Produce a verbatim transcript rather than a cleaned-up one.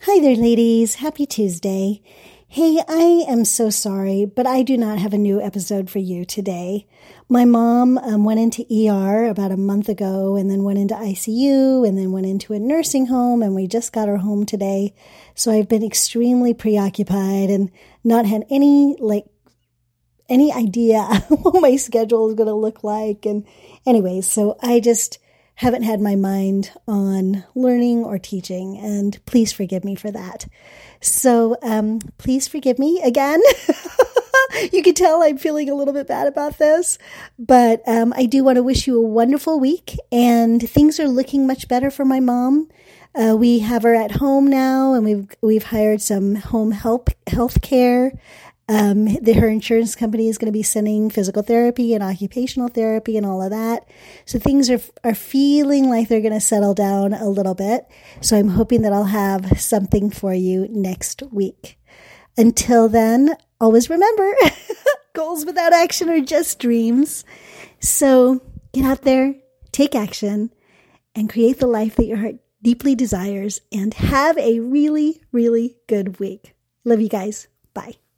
Hi there, ladies. Happy Tuesday. Hey, I am so sorry, but I do not have a new episode for you today. My mom um, went into E R about a month ago and then went into I C U and then went into a nursing home, and we just got her home today. So I've been extremely preoccupied and not had any, like, any idea what my schedule is going to look like. And anyways, so I just haven't had my mind on learning or teaching, and please forgive me for that. So um, please forgive me again. You can tell I'm feeling a little bit bad about this, but um, I do want to wish you a wonderful week, and things are looking much better for my mom. Uh, we have her at home now, and we've we've hired some home help health care. Um, the, her insurance company is going to be sending physical therapy and occupational therapy and all of that. So things are are feeling like they're going to settle down a little bit. So I'm hoping that I'll have something for you next week. Until then, always remember, goals without action are just dreams. So get out there, take action, and create the life that your heart deeply desires, and have a really, really good week. Love you guys. Bye.